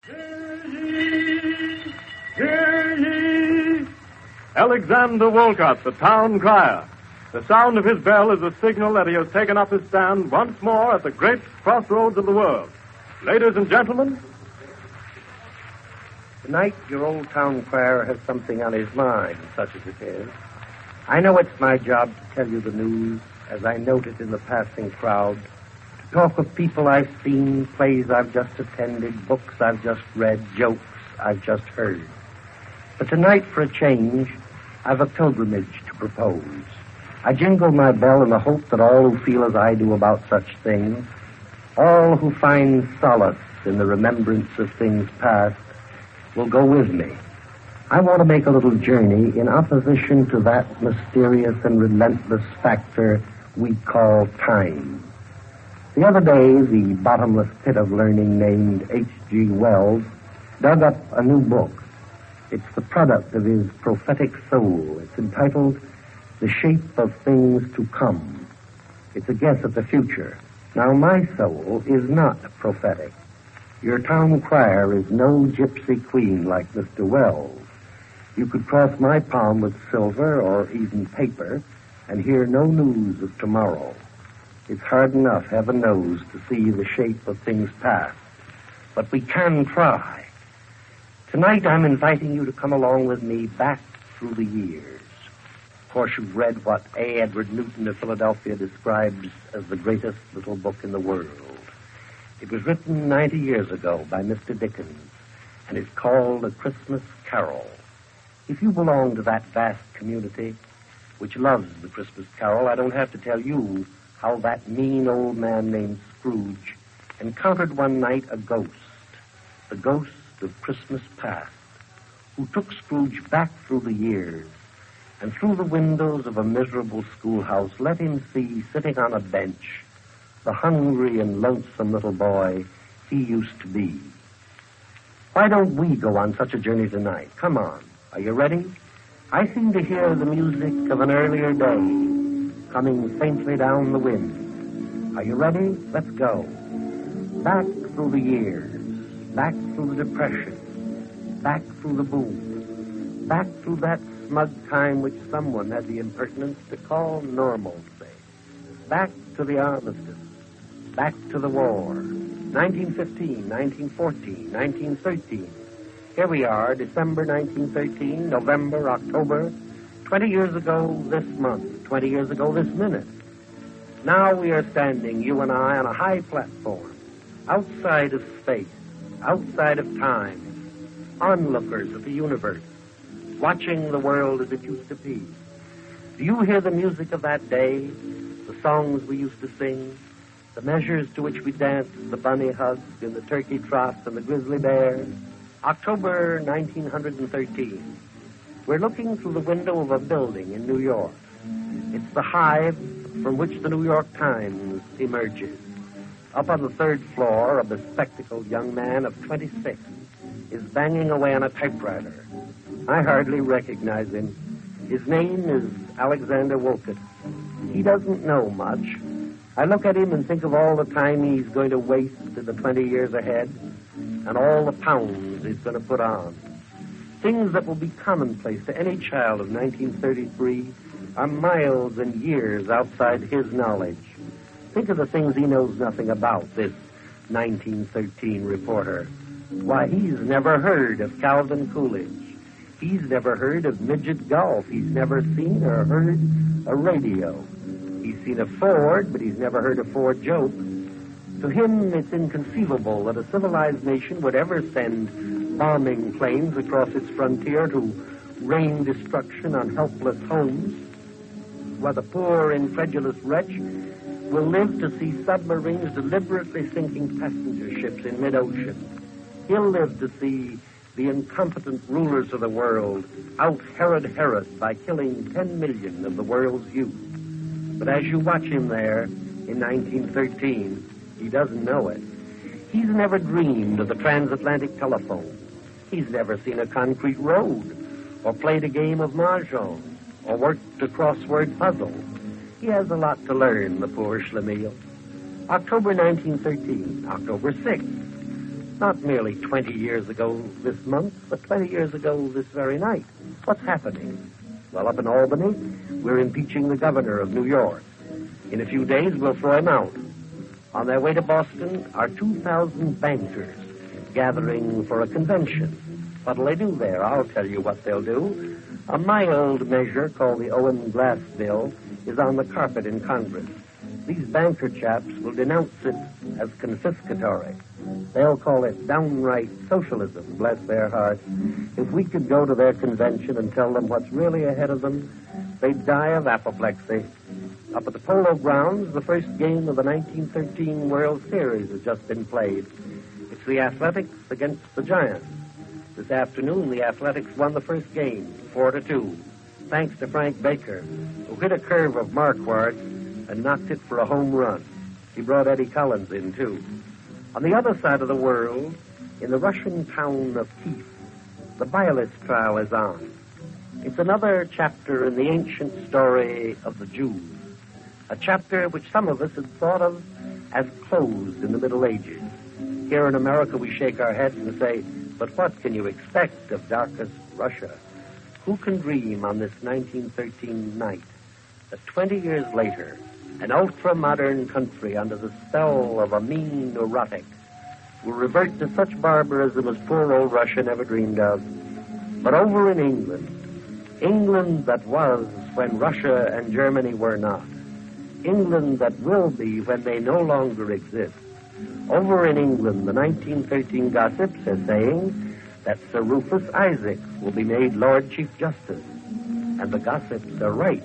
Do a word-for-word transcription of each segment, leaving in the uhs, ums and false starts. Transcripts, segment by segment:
Hear ye! Hear ye! Alexander Wolcott, the town crier. The sound of his bell is a signal that he has taken up his stand once more at the great crossroads of the world. Ladies and gentlemen. Tonight, your old town crier has something on his mind, such as it is. I know it's my job to tell you the news, as I note it in the passing crowd, to talk of people I've seen, plays I've just attended, books I've just read, jokes I've just heard. But tonight, for a change, I've a pilgrimage to propose. I jingle my bell in the hope that all who feel as I do about such things, all who find solace in the remembrance of things past, will go with me. I want to make a little journey in opposition to that mysterious and relentless factor we call time. The other day, the bottomless pit of learning named H G Wells dug up a new book. It's the product of his prophetic soul. It's entitled The Shape of Things to Come. It's a guess at the future. Now, my soul is not prophetic. Your town crier is no gypsy queen like Mister Wells. You could cross my palm with silver or even paper and hear no news of tomorrow. It's hard enough, heaven knows, to see the shape of things past. But we can try. Tonight I'm inviting you to come along with me back through the years. Of course, you've read what A. Edward Newton of Philadelphia describes as the greatest little book in the world. It was written ninety years ago by Mister Dickens, and it's called A Christmas Carol. If you belong to that vast community which loves the Christmas Carol, I don't have to tell you how that mean old man named Scrooge encountered one night a ghost, the ghost of Christmas past, who took Scrooge back through the years and through the windows of a miserable schoolhouse let him see sitting on a bench the hungry and lonesome little boy he used to be. Why don't we go on such a journey tonight? Come on. Are you ready? I seem to hear the music of an earlier day coming faintly down the wind. Are you ready? Let's go. Back through the years, back through the Depression, back through the boom, back through that smug time which someone had the impertinence to call normalcy, back to the armistice, back to the war, nineteen fifteen, nineteen fourteen, nineteen thirteen. Here we are, December nineteen thirteen, November, October, twenty years ago this month, twenty years ago this minute. Now we are standing, you and I, on a high platform, outside of space, outside of time, onlookers of the universe, watching the world as it used to be. Do you hear the music of that day, the songs we used to sing, the measures to which we danced, the bunny hugs and the turkey trots and the grizzly bears? October nineteen thirteen. We're looking through the window of a building in New York. It's the hive from which the New York Times emerges. Up on the third floor, a bespectacled young man of twenty-six is banging away on a typewriter. I hardly recognize him. His name is Alexander Wolcott. He doesn't know much. I look at him and think of all the time he's going to waste in the twenty years ahead, and all the pounds he's going to put on. Things that will be commonplace to any child of nineteen thirty-three are miles and years outside his knowledge. Think of the things he knows nothing about, this nineteen thirteen reporter. Why, he's never heard of Calvin Coolidge. He's never heard of midget golf. He's never seen or heard a radio. He's seen a Ford, but he's never heard a Ford joke. To him, it's inconceivable that a civilized nation would ever send bombing planes across its frontier to rain destruction on helpless homes, while the poor, incredulous wretch will live to see submarines deliberately sinking passenger ships in mid-ocean. He'll live to see the incompetent rulers of the world out-Herod Herod by killing ten million of the world's youth. But as you watch him there in nineteen thirteen, he doesn't know it. He's never dreamed of the transatlantic telephone. He's never seen a concrete road, or played a game of mahjong, or worked a crossword puzzle. He has a lot to learn, the poor schlemiel. October nineteen thirteen, October sixth. Not merely twenty years ago this month, but twenty years ago this very night. What's happening? Well, up in Albany, we're impeaching the governor of New York. In a few days, we'll throw him out. On their way to Boston are two thousand bankers gathering for a convention. What'll they do there? I'll tell you what they'll do. A mild measure called the Owen Glass Bill is on the carpet in Congress. These banker chaps will denounce it as confiscatory. They'll call it downright socialism, bless their hearts. If we could go to their convention and tell them what's really ahead of them, they'd die of apoplexy. Up at the Polo Grounds, the first game of the nineteen thirteen World Series has just been played. It's the Athletics against the Giants. This afternoon, the Athletics won the first game, four to two, thanks to Frank Baker, who hit a curve of Marquard's and knocked it for a home run. He brought Eddie Collins in, too. On the other side of the world, in the Russian town of Kiev, the Bialis trial is on. It's another chapter in the ancient story of the Jews, a chapter which some of us had thought of as closed in the Middle Ages. Here in America, we shake our heads and say, but what can you expect of darkest Russia? Who can dream on this nineteen thirteen night that twenty years later, an ultra-modern country under the spell of a mean neurotic will revert to such barbarism as poor old Russia never dreamed of? But over in England, England that was when Russia and Germany were not, England that will be when they no longer exist, over in England, the nineteen thirteen gossips are saying that Sir Rufus Isaacs will be made Lord Chief Justice. And the gossips are right.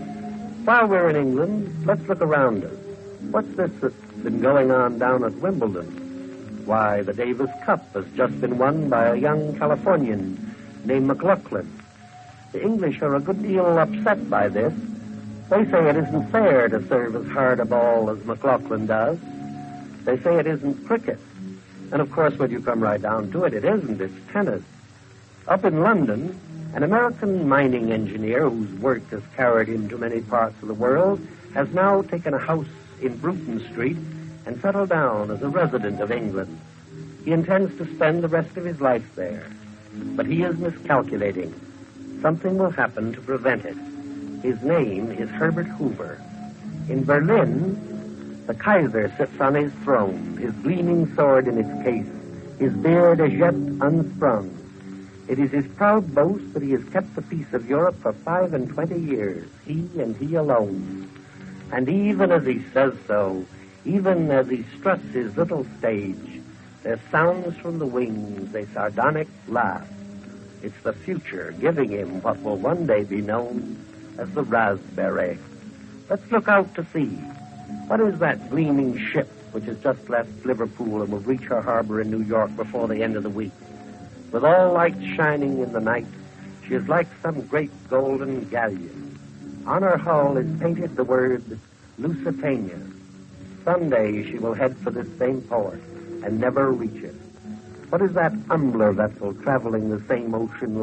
While we're in England, let's look around us. What's this that's been going on down at Wimbledon? Why, the Davis Cup has just been won by a young Californian named McLaughlin. The English are a good deal upset by this. They say it isn't fair to serve as hard a ball as McLaughlin does. They say it isn't cricket. And of course, when you come right down to it, it isn't. It's tennis. Up in London, an American mining engineer whose work has carried him to many parts of the world has now taken a house in Bruton Street and settled down as a resident of England. He intends to spend the rest of his life there. But he is miscalculating. Something will happen to prevent it. His name is Herbert Hoover. In Berlin, the Kaiser sits on his throne, his gleaming sword in its case, his beard as yet unsprung. It is his proud boast that he has kept the peace of Europe for five and twenty years, he and he alone. And even as he says so, even as he struts his little stage, there sounds from the wings a sardonic laugh. It's the future giving him what will one day be known as the raspberry. Let's look out to sea. What is that gleaming ship which has just left Liverpool and will reach her harbor in New York before the end of the week? With all lights shining in the night, she is like some great golden galleon. On her hull is painted the word Lusitania. Someday she will head for this same port and never reach it. What is that humbler vessel traveling the same ocean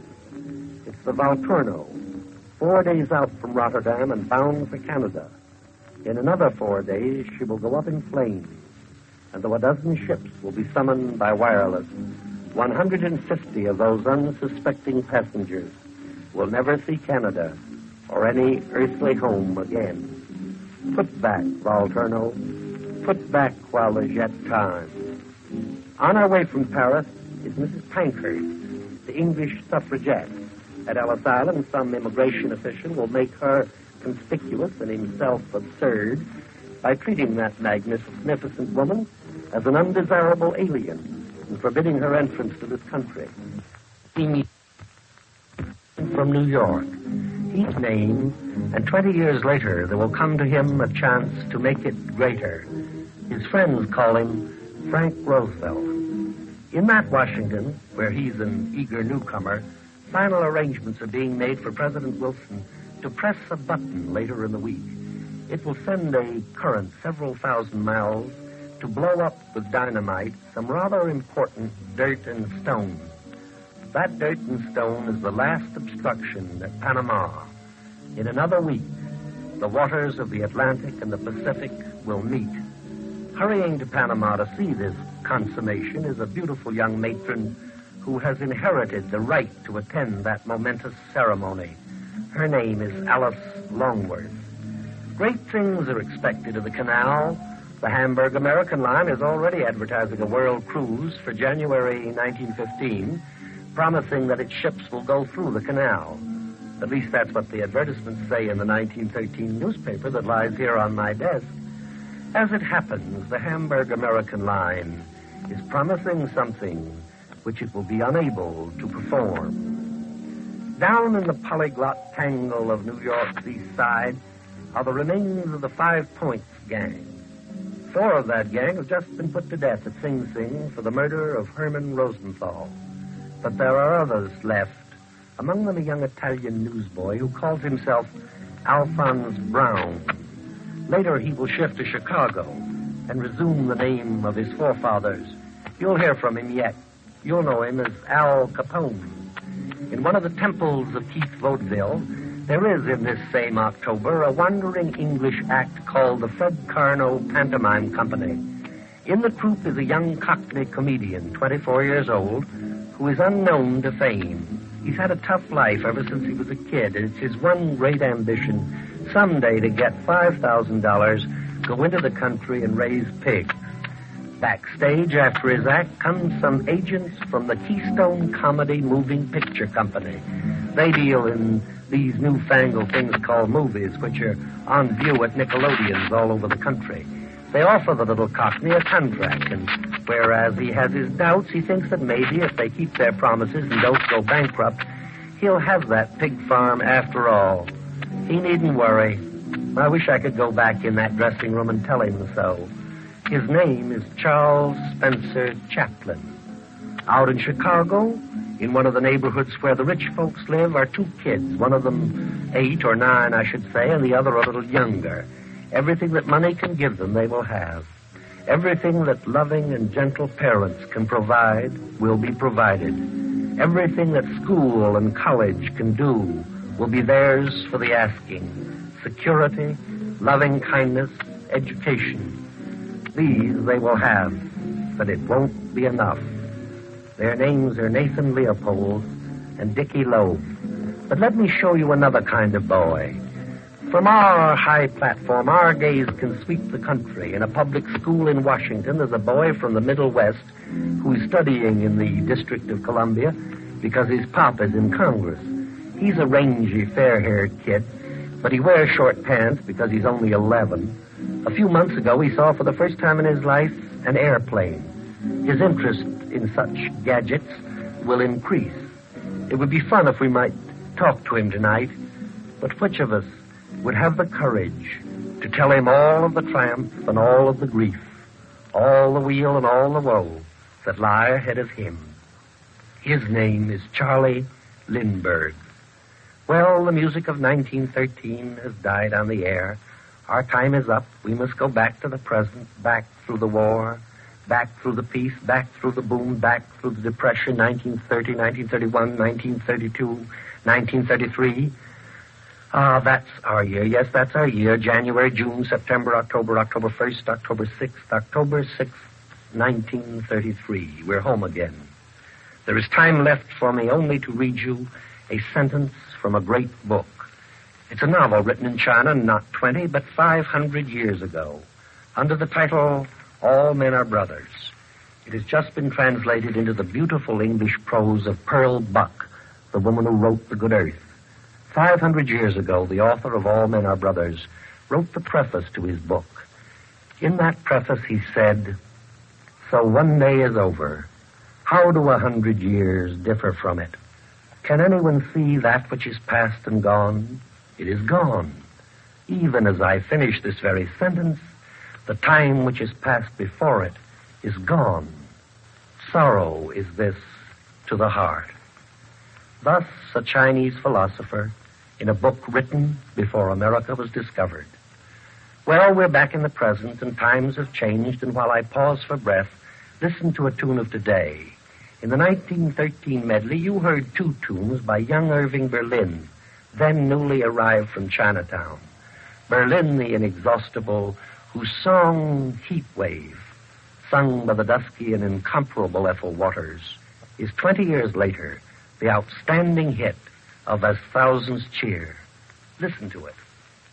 lanes? It's the Valturno, four days out from Rotterdam and bound for Canada. In another four days, she will go up in flames, and though a dozen ships will be summoned by wireless, one hundred fifty of those unsuspecting passengers will never see Canada or any earthly home again. Put back, Valturno. Put back while there's yet time. On our way from Paris is Missus Pankhurst, the English suffragette. At Ellis Island, some immigration official will make her conspicuous and himself absurd by treating that magnificent woman as an undesirable alien and forbidding her entrance to this country. He from New York. His name, and twenty years later there will come to him a chance to make it greater. His friends call him Frank Roosevelt. In that Washington, where he's an eager newcomer, final arrangements are being made for President Wilson to press a button later in the week. It will send a current several thousand miles to blow up with dynamite some rather important dirt and stone. That dirt and stone is the last obstruction at Panama. In another week, the waters of the Atlantic and the Pacific will meet. Hurrying to Panama to see this consummation is a beautiful young matron who has inherited the right to attend that momentous ceremony. Her name is Alice Longworth. Great things are expected of the canal. The Hamburg American Line is already advertising a world cruise for January nineteen fifteen, promising that its ships will go through the canal. At least that's what the advertisements say in the nineteen thirteen newspaper that lies here on my desk. As it happens, the Hamburg American Line is promising something which it will be unable to perform. Down in the polyglot tangle of New York's east side are the remains of the Five Points gang. Four of that gang have just been put to death at Sing Sing for the murder of Herman Rosenthal. But there are others left, among them a young Italian newsboy who calls himself Alphonse Brown. Later he will shift to Chicago and resume the name of his forefathers. You'll hear from him yet. You'll know him as Al Capone. In one of the temples of Keith Vaudeville, there is in this same October a wandering English act called the Fred Carno Pantomime Company. In the troupe is a young Cockney comedian, twenty-four years old, who is unknown to fame. He's had a tough life ever since he was a kid, and it's his one great ambition, someday to get five thousand dollars, go into the country and raise pigs. Backstage, after his act, comes some agents from the Keystone Comedy Moving Picture Company. They deal in these newfangled things called movies, which are on view at Nickelodeons all over the country. They offer the little Cockney a contract, and whereas he has his doubts, he thinks that maybe if they keep their promises and don't go bankrupt, he'll have that pig farm after all. He needn't worry. I wish I could go back in that dressing room and tell him so. His name is Charles Spencer Chaplin. Out in Chicago, in one of the neighborhoods where the rich folks live, are two kids, one of them eight or nine, I should say, and the other a little younger. Everything that money can give them, they will have. Everything that loving and gentle parents can provide will be provided. Everything that school and college can do will be theirs for the asking. Security, loving kindness, education. These they will have, but it won't be enough. Their names are Nathan Leopold and Dickie Loeb. But let me show you another kind of boy. From our high platform, our gaze can sweep the country. In a public school in Washington, there's a boy from the Middle West who's studying in the District of Columbia because his pop is in Congress. He's a rangy, fair-haired kid, but he wears short pants because he's only eleven. A few months ago, he saw for the first time in his life an airplane. His interest in such gadgets will increase. It would be fun if we might talk to him tonight, but which of us would have the courage to tell him all of the triumph and all of the grief, all the weal and all the woe that lie ahead of him? His name is Charlie Lindbergh. Well, the music of nineteen thirteen has died on the air. Our time is up. We must go back to the present, back through the war, back through the peace, back through the boom, back through the depression, nineteen thirty, nineteen thirty-one, nineteen thirty-two, nineteen thirty-three. Ah, that's our year. Yes, that's our year. January, June, September, October, October first, October sixth, October sixth, nineteen thirty-three. We're home again. There is time left for me only to read you a sentence from a great book. It's a novel written in China not twenty, but five hundred years ago, under the title All Men Are Brothers. It has just been translated into the beautiful English prose of Pearl Buck, the woman who wrote The Good Earth. Five hundred years ago, the author of All Men Are Brothers wrote the preface to his book. In that preface, he said, "So one day is over. How do a hundred years differ from it? Can anyone see that which is past and gone? It is gone. Even as I finish this very sentence, the time which is passed before it is gone. Sorrow is this to the heart." Thus, a Chinese philosopher in a book written before America was discovered. Well, we're back in the present, and times have changed, and while I pause for breath, listen to a tune of today. In the nineteen thirteen medley, you heard two tunes by young Irving Berlin, then newly arrived from Chinatown. Berlin, the inexhaustible, whose song, Heat Wave, sung by the dusky and incomparable Ethel Waters, is twenty years later the outstanding hit of As Thousands Cheer. Listen to it.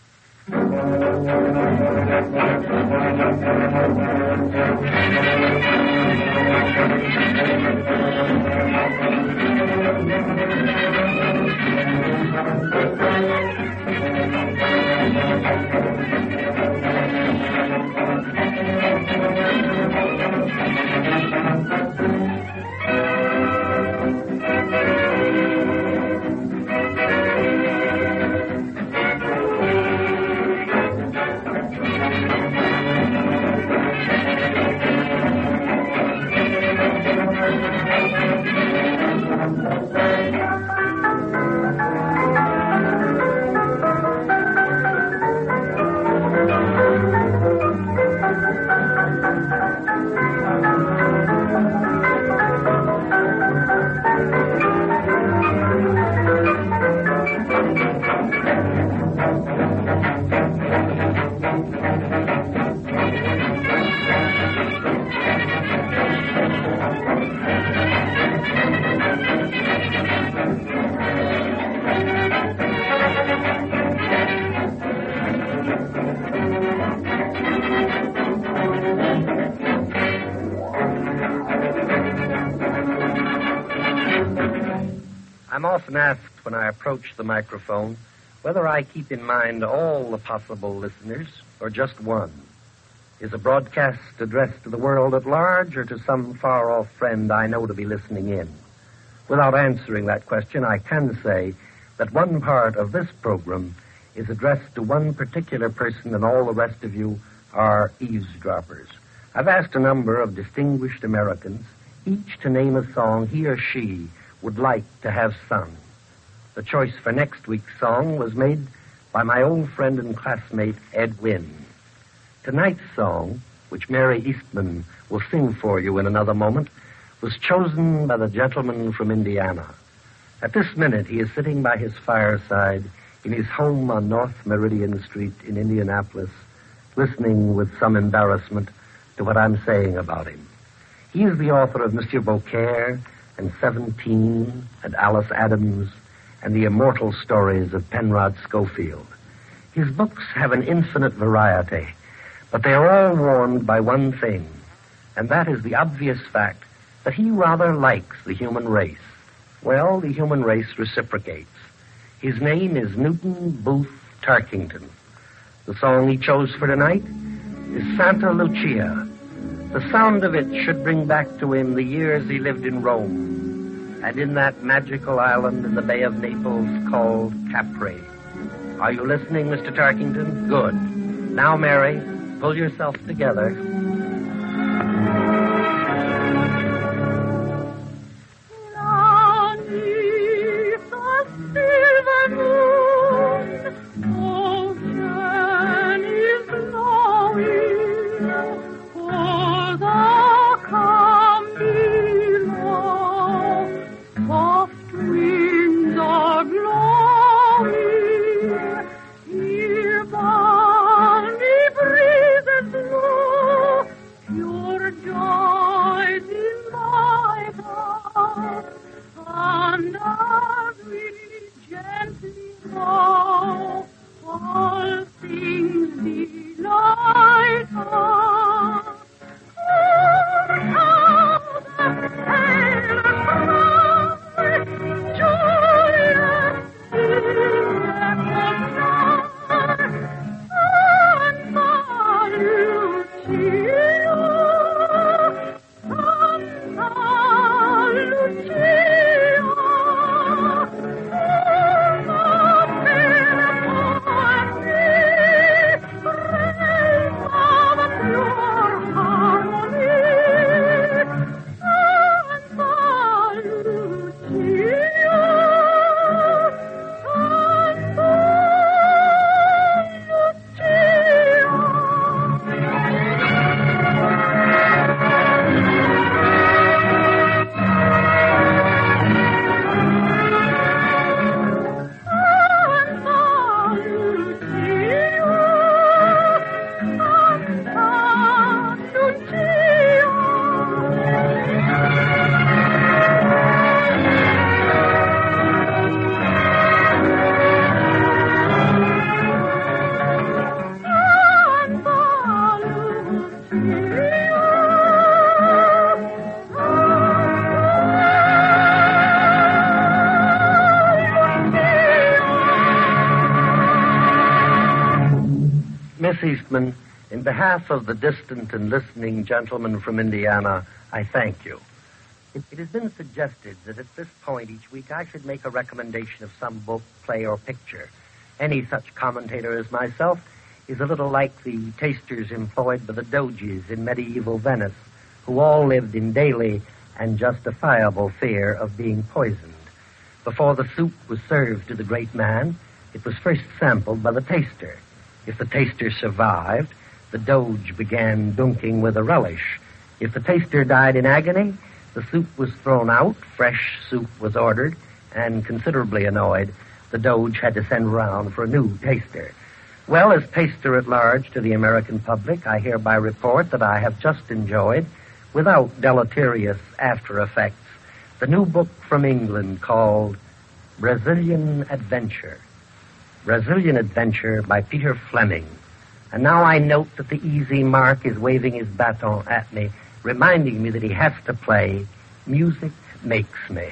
I'm often asked when I approach the microphone whether I keep in mind all the possible listeners or just one. Is a broadcast addressed to the world at large or to some far-off friend I know to be listening in? Without answering that question, I can say that one part of this program is addressed to one particular person and all the rest of you are eavesdroppers. I've asked a number of distinguished Americans, each to name a song he or she would like to have sung. The choice for next week's song was made by my old friend and classmate, Ed Wynn. Tonight's song, which Mary Eastman will sing for you in another moment, was chosen by the gentleman from Indiana. At this minute, he is sitting by his fireside in his home on North Meridian Street in Indianapolis, listening with some embarrassment to what I'm saying about him. He is the author of Monsieur Beaucaire and Seventeen and Alice Adams and the immortal stories of Penrod Schofield. His books have an infinite variety, but they are all warmed by one thing, and that is the obvious fact that he rather likes the human race. Well, the human race reciprocates. His name is Newton Booth Tarkington. The song he chose for tonight is Santa Lucia. The sound of it should bring back to him the years he lived in Rome and in that magical island in the Bay of Naples called Capri. Are you listening, Mister Tarkington? Good. Now, Mary, pull yourself together. Here, balmy breezes blow. Miss Eastman, in behalf of the distant and listening gentlemen from Indiana, I thank you. It, it has been suggested that at this point each week I should make a recommendation of some book, play, or picture. Any such commentator as myself is a little like the tasters employed by the Doges in medieval Venice, who all lived in daily and justifiable fear of being poisoned. Before the soup was served to the great man, it was first sampled by the taster. If the taster survived, the Doge began dunking with a relish. If the taster died in agony, the soup was thrown out, fresh soup was ordered, and considerably annoyed, the Doge had to send round for a new taster. Well, as taster at large to the American public, I hereby report that I have just enjoyed, without deleterious after effects, the new book from England called Brazilian Adventure. Brazilian Adventure by Peter Fleming. And now I note that the easy mark is waving his baton at me, reminding me that he has to play Music Makes Me.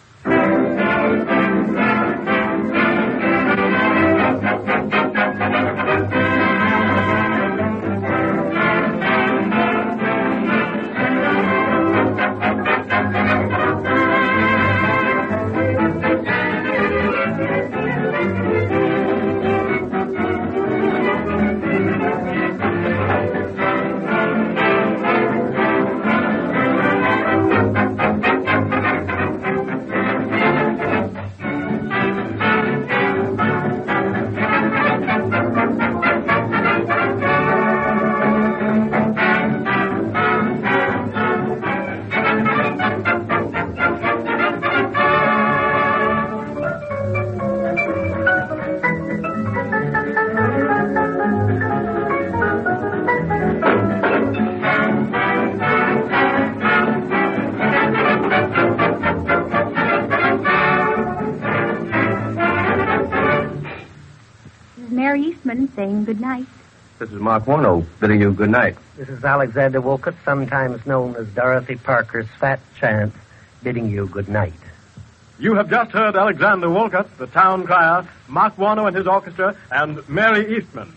Saying good night. This is Mark Warno bidding you good night. This is Alexander Wolcott, sometimes known as Dorothy Parker's Fat Chance, bidding you good night. You have just heard Alexander Wolcott, the town crier, Mark Warno and his orchestra, and Mary Eastman.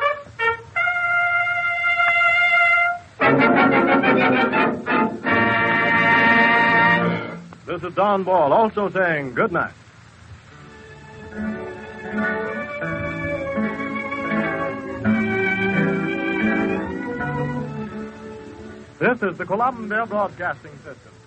This is Don Ball, also saying good night. This is the Columbia Broadcasting System.